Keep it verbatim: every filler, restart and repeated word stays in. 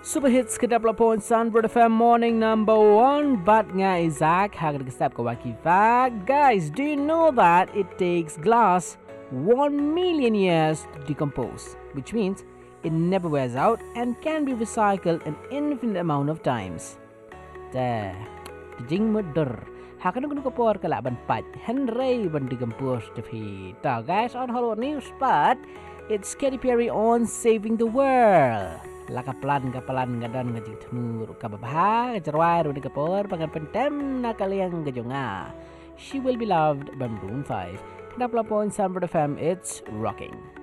Super hits kedapla pon Sunbird F M morning number one. But nga Isaac hagad step ko waki fact. Guys, do you know that it takes glass one million years to decompose, which means it never wears out and can be recycled an infinite amount of times. Dah, jing mudur. Hakan ko por kalaban pat Henry ban decompose to fi. Ta guys on Hollywood News, but it's Katy Perry on Saving the World. Laka plan kapalan ngadan ngajing temur kababha kajarwai rudi kapor pangan pentem na kaliang gajonga. She will be loved by Maroon five. Kenapa pon Sunbird F M, it's rocking.